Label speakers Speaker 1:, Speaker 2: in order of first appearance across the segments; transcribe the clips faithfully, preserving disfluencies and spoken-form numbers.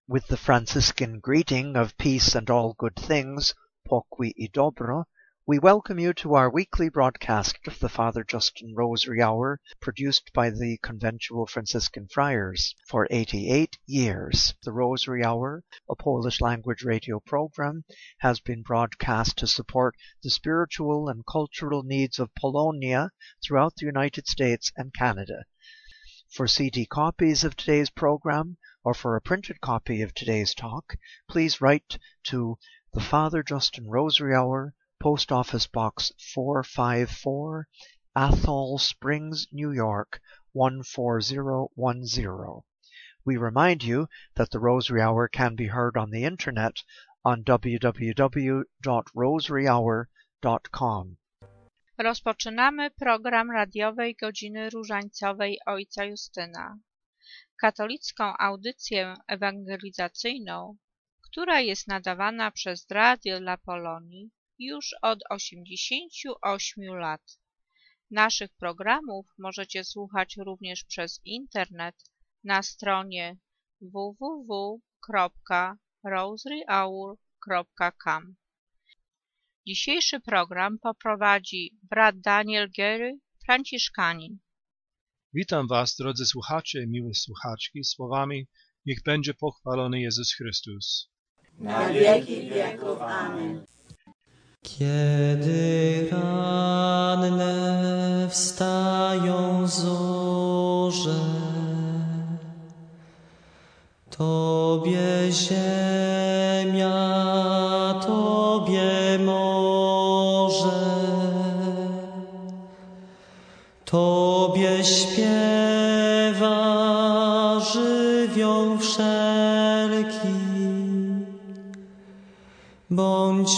Speaker 1: With the Franciscan greeting of peace and all good things, pokój i dobro, we welcome you to our weekly broadcast of the Father Justin Rosary Hour, produced by the Conventual Franciscan Friars for eighty-eight years. The Rosary Hour, a Polish language radio program, has been broadcast to support the spiritual and cultural needs of Polonia throughout the United States and Canada. For C D copies of today's program, or for a printed copy of today's talk, please write to the Father Justin Rosary Hour, Post Office Box four five four, Athol Springs, New York, one four zero one zero. We remind you that the Rosary Hour can be heard on the internet on w w w dot rosary hour dot com.
Speaker 2: Rozpoczynamy program radiowej Godziny Różańcowej Ojca Justyna, katolicką audycję ewangelizacyjną, która jest nadawana przez Radio dla Polonii już od osiemdziesięciu ośmiu lat. Naszych programów możecie słuchać również przez internet na stronie w w w kropka rosary hour kropka com. Dzisiejszy program poprowadzi brat Daniel Gery, franciszkanin.
Speaker 3: Witam Was, drodzy słuchacze i miłe słuchaczki, słowami: niech będzie pochwalony Jezus Chrystus.
Speaker 4: Na wieki wieków. Amen.
Speaker 5: Kiedy ranne wstają zorze, Tobie ziemia, Tobie morze, Tobie śpiewa żywioł wszelki. Bądź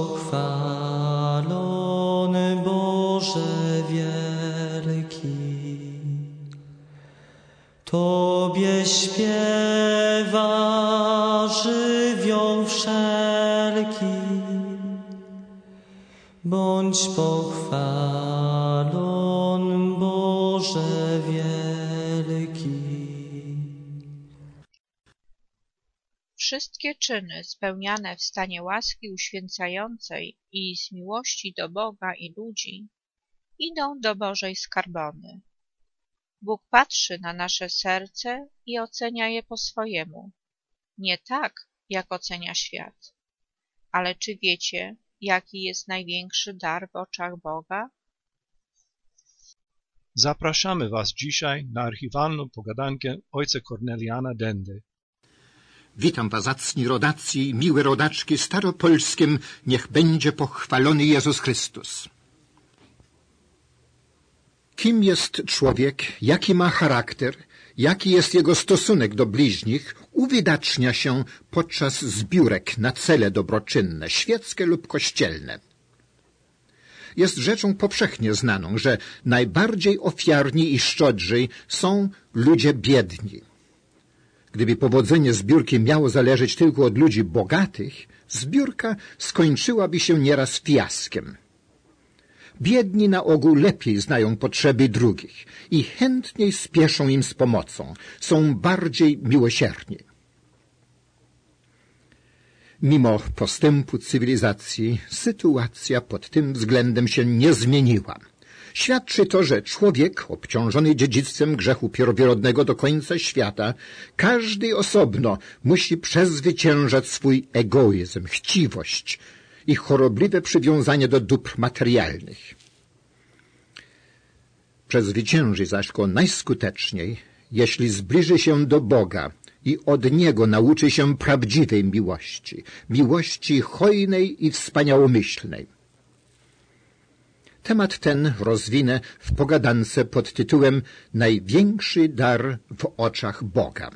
Speaker 5: pochwalony, Boże wielki. Tobie śpiewa żywioł wszelki. Bądź pochwalony, Boże wielki.
Speaker 2: Wszystkie czyny spełniane w stanie łaski uświęcającej i z miłości do Boga i ludzi idą do Bożej skarbony. Bóg patrzy na nasze serce i ocenia je po swojemu, nie tak, jak ocenia świat. Ale czy wiecie, jaki jest największy dar w oczach Boga?
Speaker 3: Zapraszamy Was dzisiaj na archiwalną pogadankę ojca Korneliana Dendy.
Speaker 6: Witam was, zacni rodacy, miłe rodaczki staropolskim, niech będzie pochwalony Jezus Chrystus. Kim jest człowiek, jaki ma charakter, jaki jest jego stosunek do bliźnich, uwidacznia się podczas zbiórek na cele dobroczynne, świeckie lub kościelne. Jest rzeczą powszechnie znaną, że najbardziej ofiarni i szczodrzy są ludzie biedni. Gdyby powodzenie zbiórki miało zależeć tylko od ludzi bogatych, zbiórka skończyłaby się nieraz fiaskiem. Biedni na ogół lepiej znają potrzeby drugich i chętniej spieszą im z pomocą, są bardziej miłosierni. Mimo postępu cywilizacji, sytuacja pod tym względem się nie zmieniła. Świadczy to, że człowiek obciążony dziedzictwem grzechu pierworodnego do końca świata, każdy osobno musi przezwyciężać swój egoizm, chciwość i chorobliwe przywiązanie do dóbr materialnych. Przezwycięży zaś go najskuteczniej, jeśli zbliży się do Boga i od Niego nauczy się prawdziwej miłości, miłości hojnej i wspaniałomyślnej. Temat ten rozwinę w pogadance pod tytułem Największy dar w oczach Boga.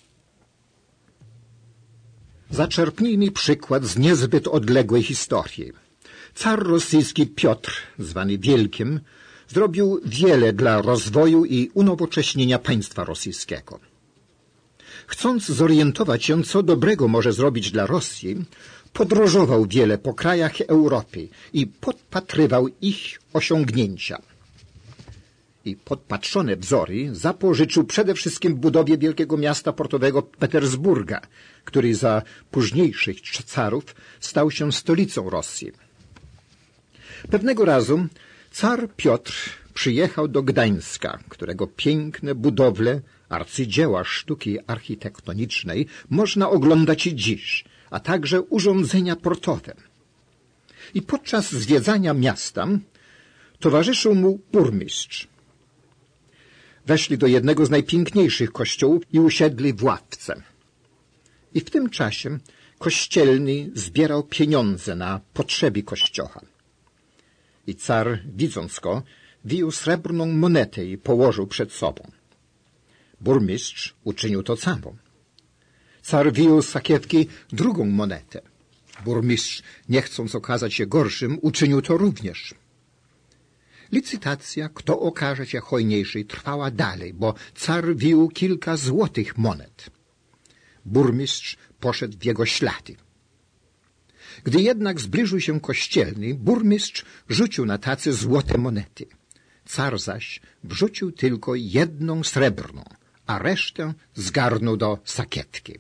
Speaker 6: Zaczerpnijmy przykład z niezbyt odległej historii. Car rosyjski Piotr, zwany Wielkim, zrobił wiele dla rozwoju i unowocześnienia państwa rosyjskiego. Chcąc zorientować się, co dobrego może zrobić dla Rosji, podróżował wiele po krajach Europy i podpatrywał ich osiągnięcia. i podpatrzone wzory zapożyczył przede wszystkim w budowie wielkiego miasta portowego Petersburga, który za późniejszych carów stał się stolicą Rosji. Pewnego razu car Piotr przyjechał do Gdańska, którego piękne budowle, arcydzieła sztuki architektonicznej można oglądać i dziś, a także urządzenia portowe. I podczas zwiedzania miasta towarzyszył mu burmistrz. Weszli do jednego z najpiękniejszych kościołów i usiedli w ławce. I w tym czasie kościelny zbierał pieniądze na potrzeby kościoła. I car, widząc go, wyjął srebrną monetę i położył przed sobą. Burmistrz uczynił to samo. Car wyjął z sakiewki drugą monetę. Burmistrz, nie chcąc okazać się gorszym, uczynił to również. Licytacja, kto okaże się hojniejszy, trwała dalej, bo car wyjął kilka złotych monet. Burmistrz poszedł w jego ślady. Gdy jednak zbliżył się kościelny, burmistrz rzucił na tacy złote monety. Car zaś wrzucił tylko jedną srebrną, a resztę zgarnął do sakiewki.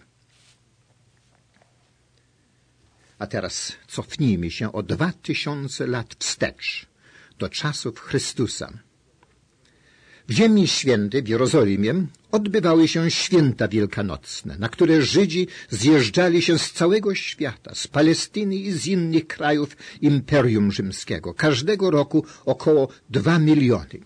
Speaker 6: A teraz cofnijmy się o dwa tysiące lat wstecz, do czasów Chrystusa. W Ziemi Świętej w Jerozolimie odbywały się święta wielkanocne, na które Żydzi zjeżdżali się z całego świata, z Palestyny i z innych krajów Imperium Rzymskiego. Każdego roku około dwa miliony.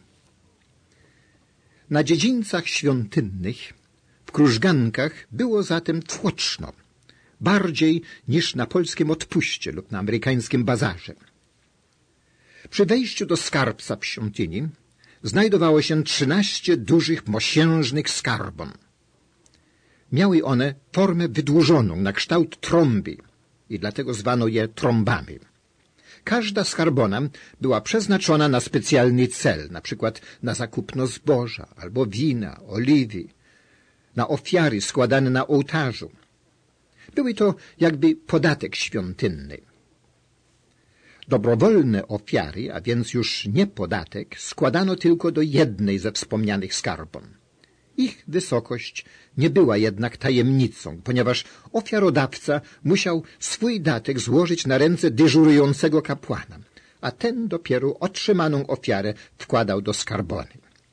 Speaker 6: Na dziedzińcach świątynnych, w krużgankach było zatem tłoczno, bardziej niż na polskim odpuście lub na amerykańskim bazarze. Przy wejściu do skarbca w świątyni znajdowało się trzynaście dużych, mosiężnych skarbon. Miały one formę wydłużoną, na kształt trąby i dlatego zwano je trąbami. Każda skarbona była przeznaczona na specjalny cel, na przykład na zakupno zboża, albo wina, oliwy, na ofiary składane na ołtarzu. Były to jakby podatek świątynny. Dobrowolne ofiary, a więc już nie podatek, składano tylko do jednej ze wspomnianych skarbon. Ich wysokość nie była jednak tajemnicą, ponieważ ofiarodawca musiał swój datek złożyć na ręce dyżurującego kapłana, a ten dopiero otrzymaną ofiarę wkładał do skarbony.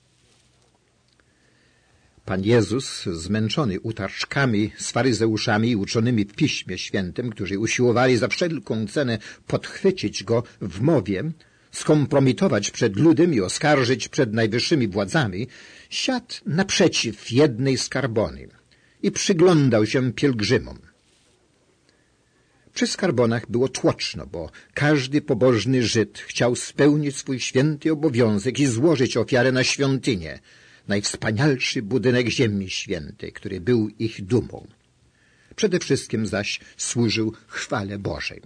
Speaker 6: Pan Jezus, zmęczony utarczkami z faryzeuszami i uczonymi w Piśmie Świętym, którzy usiłowali za wszelką cenę podchwycić go w mowie, skompromitować przed ludem i oskarżyć przed najwyższymi władzami, siadł naprzeciw jednej skarbony i przyglądał się pielgrzymom. Przy skarbonach było tłoczno, bo każdy pobożny Żyd chciał spełnić swój święty obowiązek i złożyć ofiarę na świątynię, najwspanialszy budynek Ziemi Świętej, który był ich dumą. Przede wszystkim zaś służył chwale Bożej.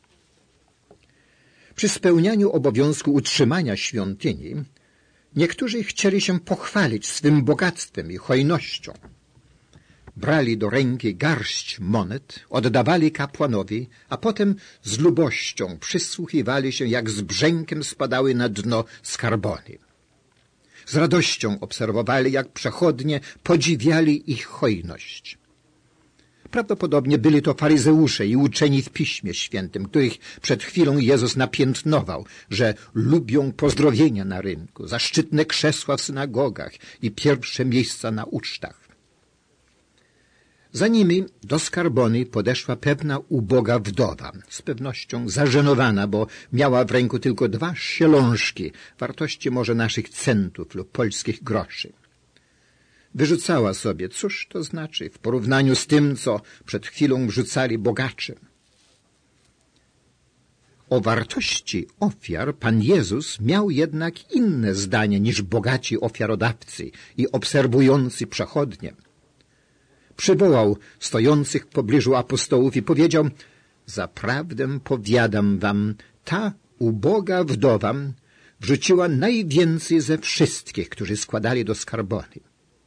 Speaker 6: Przy spełnianiu obowiązku utrzymania świątyni niektórzy chcieli się pochwalić swym bogactwem i hojnością. Brali do ręki garść monet, oddawali kapłanowi, a potem z lubością przysłuchiwali się, jak z brzękiem spadały na dno skarbony. Z radością obserwowali, jak przechodnie podziwiali ich hojność. Prawdopodobnie byli to faryzeusze i uczeni w Piśmie Świętym, których przed chwilą Jezus napiętnował, że lubią pozdrowienia na rynku, zaszczytne krzesła w synagogach i pierwsze miejsca na ucztach. Za nimi do skarbony podeszła pewna uboga wdowa, z pewnością zażenowana, bo miała w ręku tylko dwa szielążki, wartości może naszych centów lub polskich groszy. Wyrzucała sobie, cóż to znaczy w porównaniu z tym, co przed chwilą wrzucali bogacze. O wartości ofiar Pan Jezus miał jednak inne zdanie niż bogaci ofiarodawcy i obserwujący przechodnie. Przywołał stojących w pobliżu apostołów i powiedział: zaprawdę powiadam wam, ta uboga wdowa wrzuciła najwięcej ze wszystkich, którzy składali do skarbony.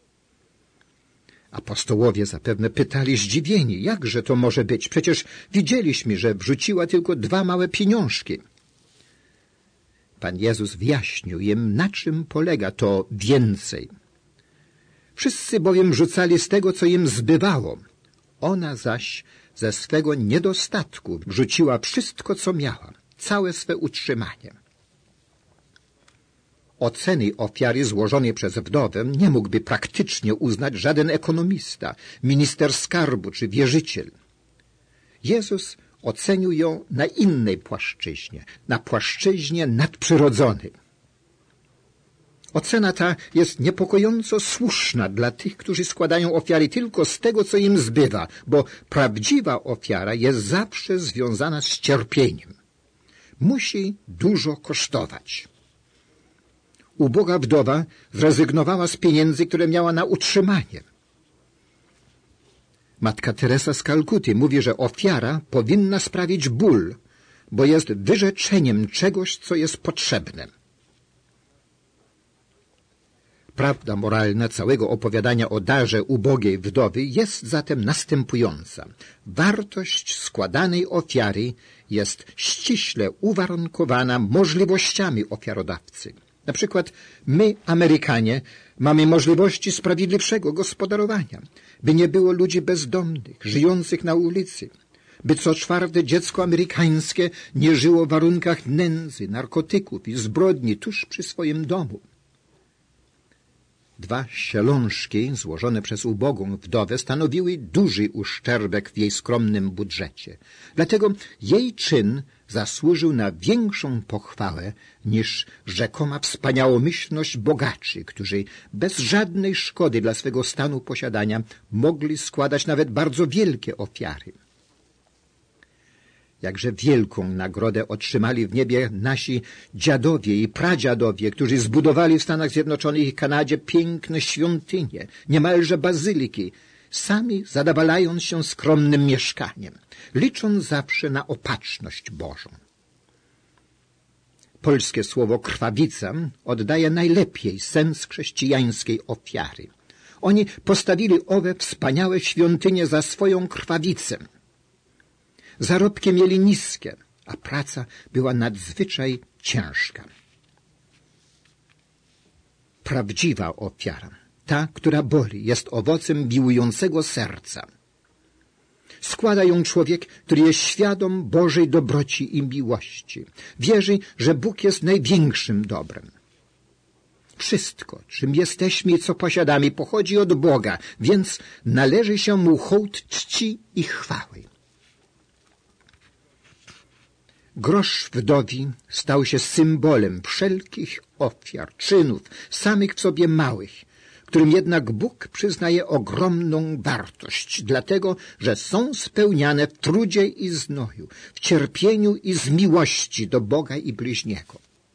Speaker 6: Apostołowie zapewne pytali zdziwieni, jakże to może być? Przecież widzieliśmy, że wrzuciła tylko dwa małe pieniążki. Pan Jezus wyjaśnił im, na czym polega to więcej. Wszyscy bowiem rzucali z tego, co im zbywało. Ona zaś ze swego niedostatku rzuciła wszystko, co miała, całe swe utrzymanie. Oceny ofiary złożonej przez wdowę nie mógłby praktycznie uznać żaden ekonomista, minister skarbu czy wierzyciel. Jezus ocenił ją na innej płaszczyźnie, na płaszczyźnie nadprzyrodzonej. Ocena ta jest niepokojąco słuszna dla tych, którzy składają ofiary tylko z tego, co im zbywa, bo prawdziwa ofiara jest zawsze związana z cierpieniem. Musi dużo kosztować. Uboga wdowa zrezygnowała z pieniędzy, które miała na utrzymanie. Matka Teresa z Kalkuty mówi, że ofiara powinna sprawić ból, bo jest wyrzeczeniem czegoś, co jest potrzebne. Prawda moralna całego opowiadania o darze ubogiej wdowy jest zatem następująca. Wartość składanej ofiary jest ściśle uwarunkowana możliwościami ofiarodawcy. Na przykład my, Amerykanie, mamy możliwości sprawiedliwszego gospodarowania, by nie było ludzi bezdomnych, żyjących na ulicy, by co czwarte dziecko amerykańskie nie żyło w warunkach nędzy, narkotyków i zbrodni tuż przy swoim domu. Dwa sielońszki złożone przez ubogą wdowę stanowiły duży uszczerbek w jej skromnym budżecie. Dlatego jej czyn zasłużył na większą pochwałę niż rzekoma wspaniałomyślność bogaczy, którzy bez żadnej szkody dla swego stanu posiadania mogli składać nawet bardzo wielkie ofiary. Jakże wielką nagrodę otrzymali w niebie nasi dziadowie i pradziadowie, którzy zbudowali w Stanach Zjednoczonych i Kanadzie piękne świątynie, niemalże bazyliki, sami zadowalając się skromnym mieszkaniem, licząc zawsze na opatrzność Bożą. Polskie słowo krwawica oddaje najlepiej sens chrześcijańskiej ofiary. Oni postawili owe wspaniałe świątynie za swoją krwawicę. Zarobki mieli niskie, a praca była nadzwyczaj ciężka. Prawdziwa ofiara, ta, która boli, jest owocem miłującego serca. Składa ją człowiek, który jest świadom Bożej dobroci i miłości. Wierzy, że Bóg jest największym dobrem. Wszystko, czym jesteśmy i co posiadamy, pochodzi od Boga, więc należy się Mu hołd czci i chwały. Grosz wdowi stał się symbolem wszelkich ofiar, czynów, samych w sobie małych, którym jednak Bóg przyznaje ogromną wartość, dlatego, że są spełniane w trudzie i znoju, w cierpieniu i z miłości do Boga i bliźniego.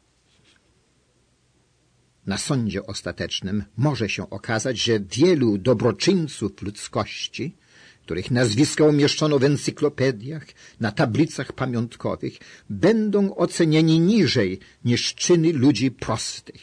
Speaker 6: Na sądzie ostatecznym może się okazać, że wielu dobroczyńców ludzkości, których nazwiska umieszczono w encyklopediach, na tablicach pamiątkowych, będą ocenieni niżej niż czyny ludzi prostych.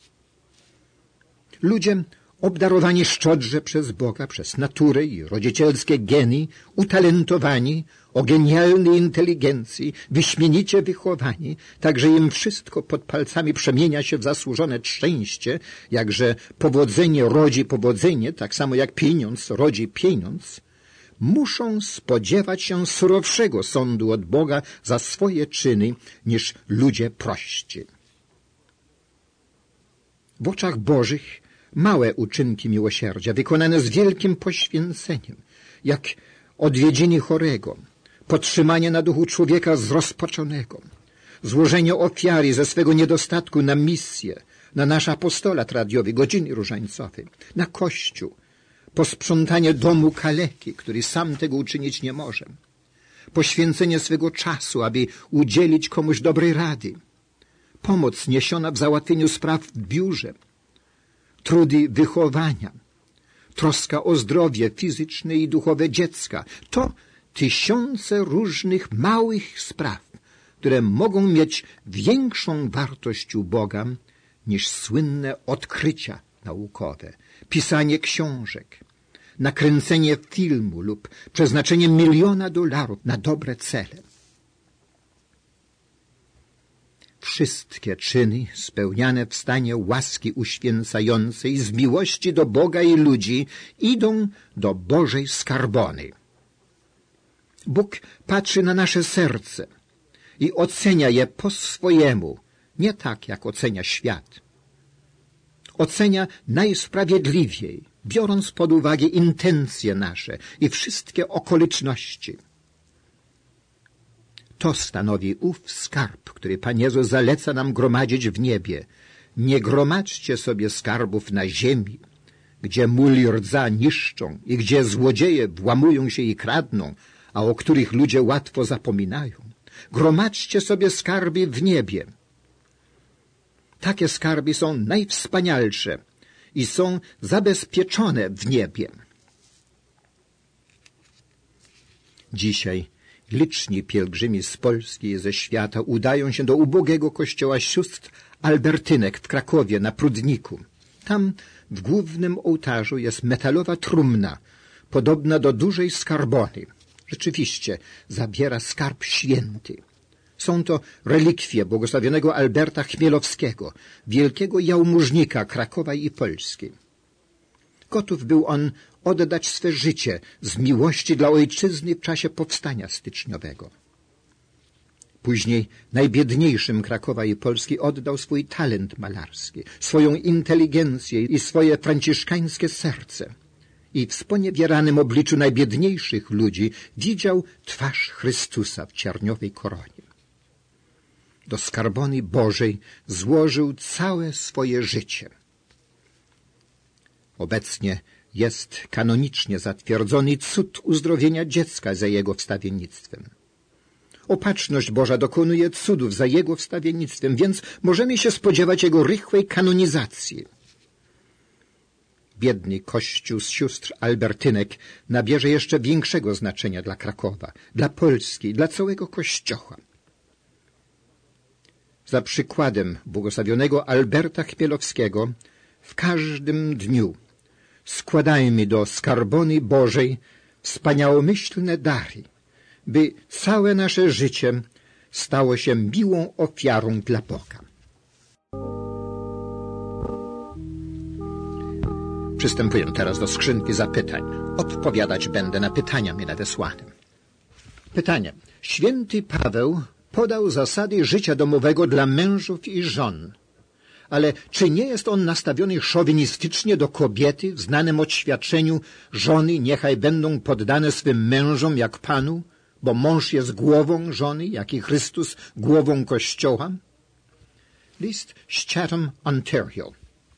Speaker 6: Ludzie obdarowani szczodrze przez Boga, przez naturę i rodzicielskie geny, utalentowani, o genialnej inteligencji, wyśmienicie wychowani, tak że im wszystko pod palcami przemienia się w zasłużone szczęście, jakże powodzenie rodzi powodzenie, tak samo jak pieniądz rodzi pieniądz, muszą spodziewać się surowszego sądu od Boga za swoje czyny niż ludzie prości. W oczach Bożych małe uczynki miłosierdzia, wykonane z wielkim poświęceniem, jak odwiedziny chorego, podtrzymanie na duchu człowieka zrozpaczonego, złożenie ofiary ze swego niedostatku na misję, na nasz apostolat radiowy, godziny różańcowe, na Kościół, posprzątanie domu kaleki, który sam tego uczynić nie może, poświęcenie swego czasu, aby udzielić komuś dobrej rady, pomoc niesiona w załatwieniu spraw w biurze, trudy wychowania, troska o zdrowie fizyczne i duchowe dziecka. To tysiące różnych małych spraw, które mogą mieć większą wartość u Boga niż słynne odkrycia naukowe, pisanie książek, nakręcenie filmu lub przeznaczenie miliona dolarów na dobre cele. Wszystkie czyny spełniane w stanie łaski uświęcającej z miłości do Boga i ludzi idą do Bożej skarbony. Bóg patrzy na nasze serce i ocenia je po swojemu, nie tak jak ocenia świat. Ocenia najsprawiedliwiej, biorąc pod uwagę intencje nasze i wszystkie okoliczności. To stanowi ów skarb, który Pan Jezus zaleca nam gromadzić w niebie. Nie gromadźcie sobie skarbów na ziemi, gdzie mól i rdza niszczą i gdzie złodzieje włamują się i kradną, a o których ludzie łatwo zapominają. Gromadźcie sobie skarby w niebie. Takie skarby są najwspanialsze i są zabezpieczone w niebie. Dzisiaj liczni pielgrzymi z Polski i ze świata udają się do ubogiego kościoła sióstr Albertynek w Krakowie na Prudniku. Tam w głównym ołtarzu jest metalowa trumna, podobna do dużej skarbony. Rzeczywiście zabiera skarb święty. Są to relikwie błogosławionego Alberta Chmielowskiego, wielkiego jałmużnika Krakowa i Polski. Gotów był on oddać swe życie z miłości dla ojczyzny w czasie powstania styczniowego. Później najbiedniejszym Krakowa i Polski oddał swój talent malarski, swoją inteligencję i swoje franciszkańskie serce. I w sponiewieranym obliczu najbiedniejszych ludzi widział twarz Chrystusa w cierniowej koronie. Do skarbony Bożej złożył całe swoje życie. Obecnie jest kanonicznie zatwierdzony cud uzdrowienia dziecka za jego wstawiennictwem. Opatrzność Boża dokonuje cudów za jego wstawiennictwem, więc możemy się spodziewać jego rychłej kanonizacji. Biedny kościół z sióstr Albertynek nabierze jeszcze większego znaczenia dla Krakowa, dla Polski, dla całego Kościoła. Za przykładem błogosławionego Alberta Chmielowskiego w każdym dniu składajmy do skarbony Bożej wspaniałomyślne dary, by całe nasze życie stało się miłą ofiarą dla Boga. Przystępuję teraz do skrzynki zapytań. Odpowiadać będę na pytania mi nadesłane. Pytanie. Święty Paweł podał zasady życia domowego dla mężów i żon. Ale czy nie jest on nastawiony szowinistycznie do kobiety w znanym oświadczeniu żony niechaj będą poddane swym mężom jak Panu, bo mąż jest głową żony, jak i Chrystus głową Kościoła? List z Chatham, Ontario.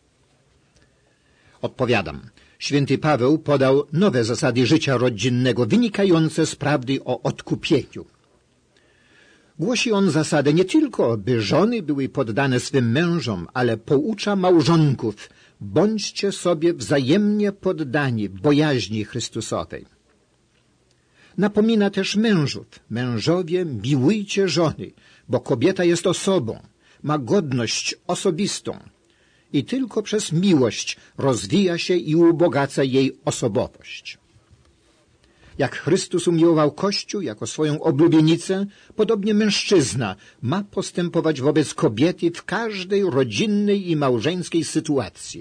Speaker 6: Odpowiadam. Święty Paweł podał nowe zasady życia rodzinnego wynikające z prawdy o odkupieniu. Głosi on zasadę nie tylko, by żony były poddane swym mężom, ale poucza małżonków, bądźcie sobie wzajemnie poddani bojaźni Chrystusowej. Napomina też mężów, mężowie, miłujcie żony, bo kobieta jest osobą, ma godność osobistą i tylko przez miłość rozwija się i ubogaca jej osobowość. Jak Chrystus umiłował Kościół jako swoją oblubienicę, podobnie mężczyzna ma postępować wobec kobiety w każdej rodzinnej i małżeńskiej sytuacji.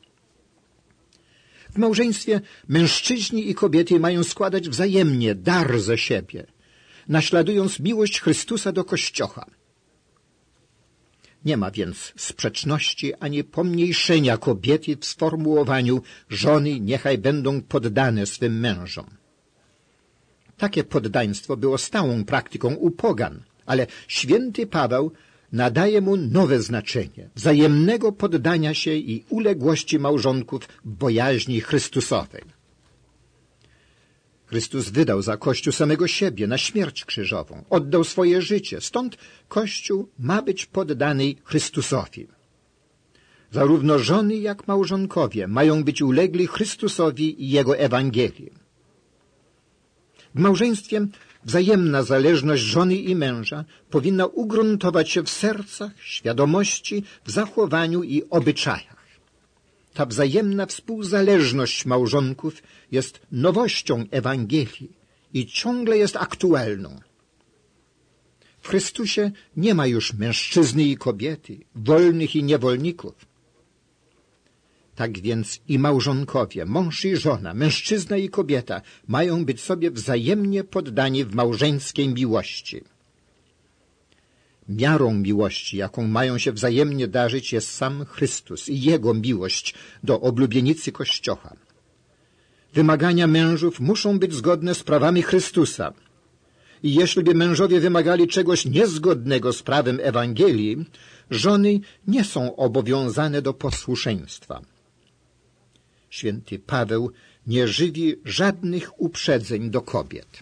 Speaker 6: W małżeństwie mężczyźni i kobiety mają składać wzajemnie dar ze siebie, naśladując miłość Chrystusa do Kościoła. Nie ma więc sprzeczności ani pomniejszenia kobiety w sformułowaniu żony niechaj będą poddane swym mężom. Takie poddaństwo było stałą praktyką u pogan, ale święty Paweł nadaje mu nowe znaczenie wzajemnego poddania się i uległości małżonków w bojaźni Chrystusowej. Chrystus wydał za Kościół samego siebie na śmierć krzyżową, oddał swoje życie, stąd Kościół ma być poddany Chrystusowi. Zarówno żony jak małżonkowie mają być ulegli Chrystusowi i Jego Ewangelii. W małżeństwie wzajemna zależność żony i męża powinna ugruntować się w sercach, świadomości, w zachowaniu i obyczajach. Ta wzajemna współzależność małżonków jest nowością Ewangelii i ciągle jest aktualną. W Chrystusie nie ma już mężczyzny i kobiety, wolnych i niewolników. Tak więc i małżonkowie, mąż i żona, mężczyzna i kobieta mają być sobie wzajemnie poddani w małżeńskiej miłości. Miarą miłości, jaką mają się wzajemnie darzyć, jest sam Chrystus i Jego miłość do oblubienicy Kościoła. Wymagania mężów muszą być zgodne z prawami Chrystusa. I jeśli by mężowie wymagali czegoś niezgodnego z prawem Ewangelii, żony nie są obowiązane do posłuszeństwa. Święty Paweł nie żywi żadnych uprzedzeń do kobiet.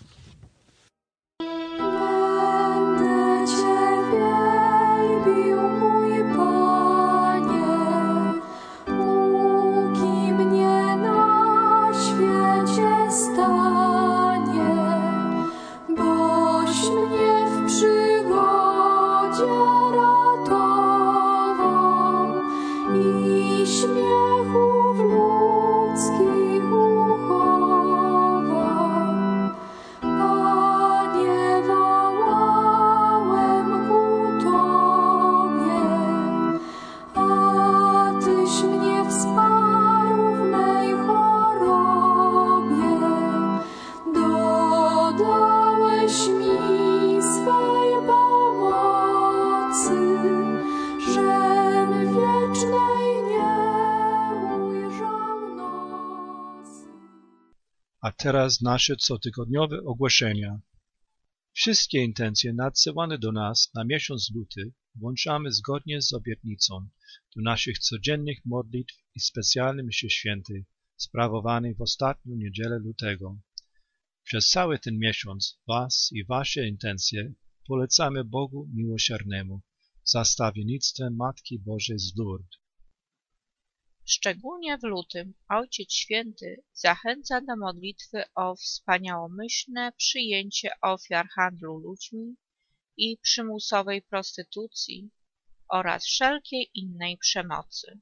Speaker 3: A teraz nasze cotygodniowe ogłoszenia. Wszystkie intencje nadsyłane do nas na miesiąc luty włączamy zgodnie z obietnicą do naszych codziennych modlitw i specjalnej mszy świętej sprawowanej w ostatnią niedzielę lutego. Przez cały ten miesiąc Was i Wasze intencje polecamy Bogu Miłosiernemu za stawiennictwem Matki Bożej z Lourdes.
Speaker 2: Szczególnie w lutym Ojciec Święty zachęca do modlitwy o wspaniałomyślne przyjęcie ofiar handlu ludźmi i przymusowej prostytucji oraz wszelkiej innej przemocy.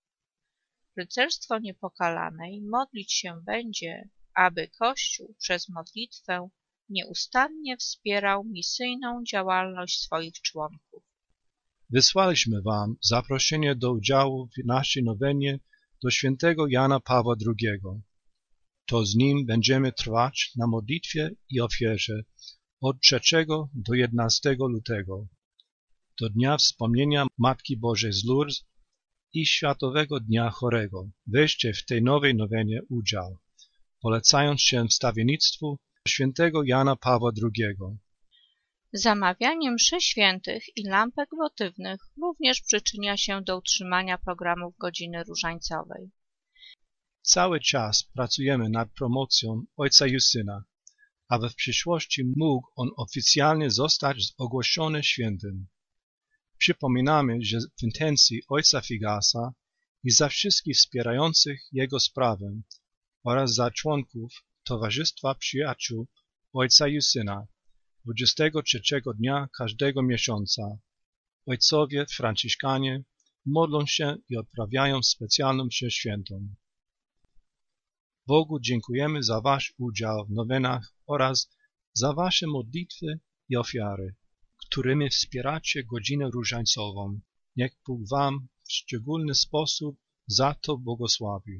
Speaker 2: Rycerstwo Niepokalanej modlić się będzie, aby Kościół przez modlitwę nieustannie wspierał misyjną działalność swoich członków.
Speaker 3: Wysłaliśmy Wam zaproszenie do udziału w naszej nowenie do świętego Jana Pawła drugiego. To z nim będziemy trwać na modlitwie i ofierze od trzeciego do jedenastego lutego, do Dnia Wspomnienia Matki Bożej z Lourdes i Światowego Dnia Chorego. Weźcie w tej nowej nowenie udział, polecając się wstawiennictwu świętego Jana Pawła drugiego.
Speaker 2: Zamawianie mszy świętych i lampek wotywnych również przyczynia się do utrzymania programów Godziny Różańcowej.
Speaker 3: Cały czas pracujemy nad promocją Ojca Justyna, aby w przyszłości mógł on oficjalnie zostać ogłoszony świętym. Przypominamy, że w intencji Ojca Figasa i za wszystkich wspierających jego sprawę oraz za członków Towarzystwa Przyjaciół Ojca Justyna dwudziestego trzeciego dnia każdego miesiąca ojcowie franciszkanie modlą się i odprawiają specjalną mszę świętą. Bogu dziękujemy za Wasz udział w nowenach oraz za Wasze modlitwy i ofiary, którymi wspieracie Godzinę Różańcową. Niech Bóg Wam w szczególny sposób za to błogosławi.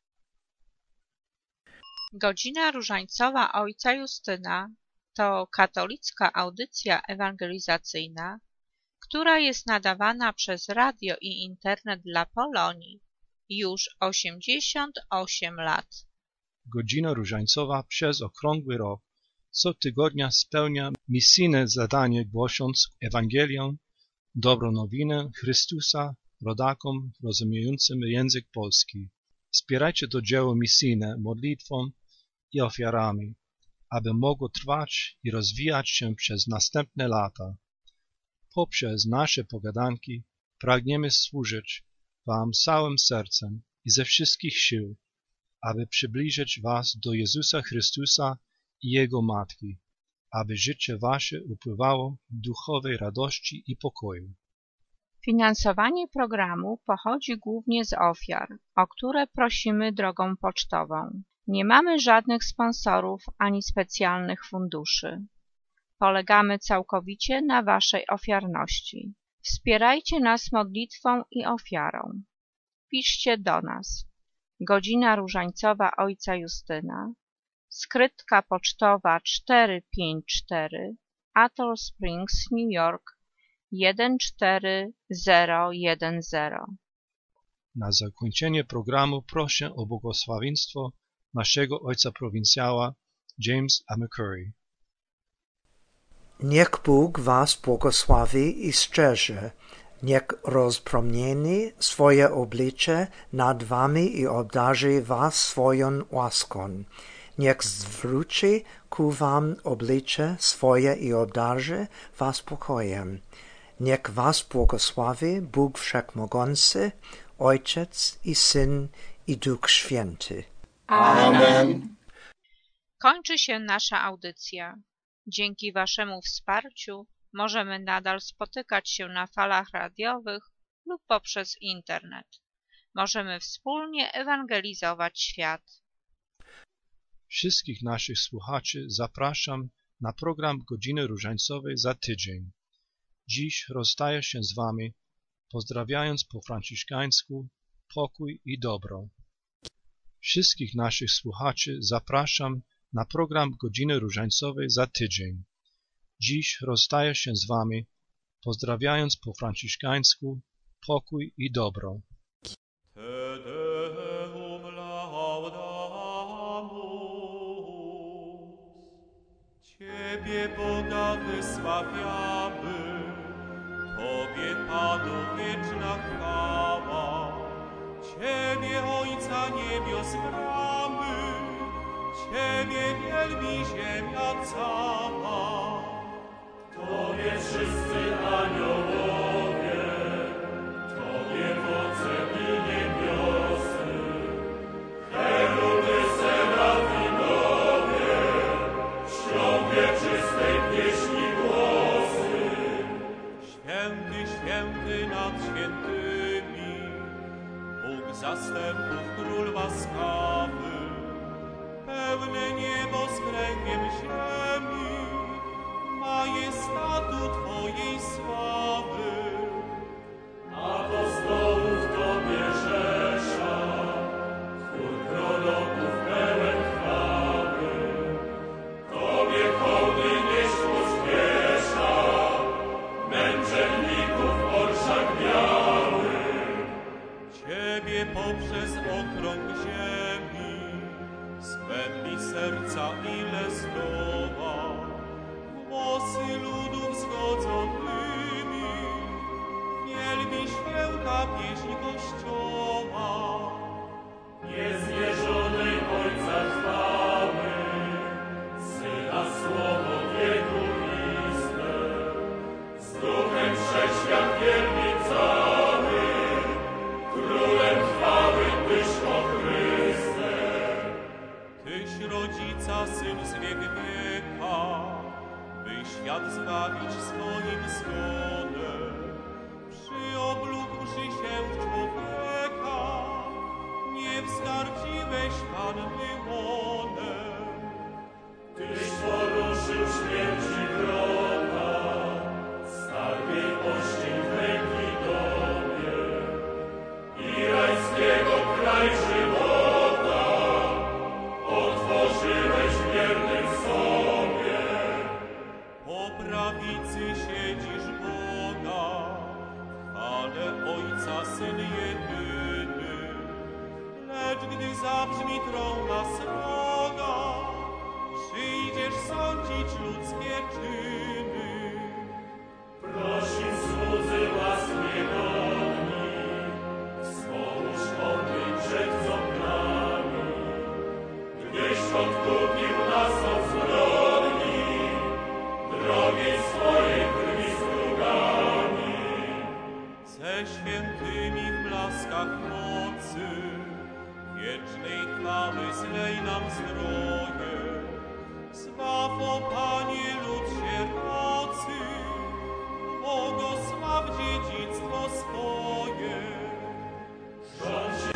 Speaker 2: Godzina Różańcowa Ojca Justyna to katolicka audycja ewangelizacyjna, która jest nadawana przez radio i internet dla Polonii już osiemdziesiąt osiem lat.
Speaker 3: Godzina Różańcowa przez okrągły rok co tygodnia spełnia misyjne zadanie, głosząc Ewangelię, dobrą nowinę Chrystusa rodakom rozumiejącym język polski. Wspierajcie to dzieło misyjne modlitwą i ofiarami, aby mogło trwać i rozwijać się przez następne lata. Poprzez nasze pogadanki pragniemy służyć Wam całym sercem i ze wszystkich sił, aby przybliżyć Was do Jezusa Chrystusa i Jego Matki, aby życie Wasze upływało w duchowej radości i pokoju.
Speaker 2: Finansowanie programu pochodzi głównie z ofiar, o które prosimy drogą pocztową. Nie mamy żadnych sponsorów ani specjalnych funduszy. Polegamy całkowicie na waszej ofiarności. Wspierajcie nas modlitwą i ofiarą. Piszcie do nas. Godzina Różańcowa Ojca Justyna, skrytka pocztowa czterysta pięćdziesiąt cztery, Atoll Springs, New York jeden cztery zero jeden zero.
Speaker 3: Na zakończenie programu proszę o błogosławieństwo naszego ojca prowincjała James A. McCurry.
Speaker 7: Niech Bóg was błogosławi i strzeże. Niech rozpromieni swoje oblicze nad wami i obdarzy was swoją łaską. Niech zwróci ku wam oblicze swoje i obdarzy was pokojem. Niech was błogosławi Bóg Wszechmogący, Ojciec i Syn i Duch Święty.
Speaker 4: Amen.
Speaker 2: Kończy się nasza audycja. Dzięki waszemu wsparciu możemy nadal spotykać się na falach radiowych lub poprzez internet. Możemy wspólnie ewangelizować świat.
Speaker 3: Wszystkich naszych słuchaczy zapraszam na program Godziny Różańcowej za tydzień. Dziś rozstaję się z wami, pozdrawiając po franciszkańsku pokój i dobro. Wszystkich naszych słuchaczy zapraszam na program Godziny Różańcowej za tydzień. Dziś rozstaję się z wami, pozdrawiając po franciszkańsku pokój i dobro.
Speaker 8: Ciebie, Boga, wysławiamy, Tobie, Panu, wieczna chwała. Ciebie, Ojca niebios bramy, Ciebie wielbi ziemia cała. Tobie wszyscy aniołowie, Tobie wodze i niebiosy, cheruby, serafimowie, śpią wieczystej pieśni głosy. Święty, święty nad świętymi, Bóg zastępów, król łaskawy, pełne niebo z kręgiem ziemi, majestatu Twojej sławy. Apostołów Tobie rzesza, chór proroków pełen chwały, Tobie hołdy nieść pospiesza, męczenników orszak biały. Ciebie poprzez okrąg ziemi swędli serca ile zdoła, głosy ludów zgodzonymi, wielbi święta pieśń Kościoła. Niezmierzonej Ojca chwały, Syna słowo wiekuiste, z duchem wszechświat wielbi cały, królem chwały Tyś, o Chryste. Tyś rodzica, Syn z wiek wieka, by świat zbawić swoim zgonem. Przyoblógłszy się w człowieka, nie wzgardziłeś Panny łonem. Tyś poruszył śmierci wrota, skarbie oścień w ręki dobie i rajskiego kraj żywota otworzyłeś wiernym sobie. Po prawicy siedzisz Boga, ale Ojca Syn jedyny. Lecz gdy zabrzmi trąba sroga, przyjdziesz sądzić ludzkie czyny. Prosi słudzy łask niegodni, wspomóż mądry przed ząbkami, gdyś odkupił nas od zbrodni, drogi swojej krwi strugami. Ze świętymi w blaskach mocy, wiecznej chwały zlej nam zdroje, zbaw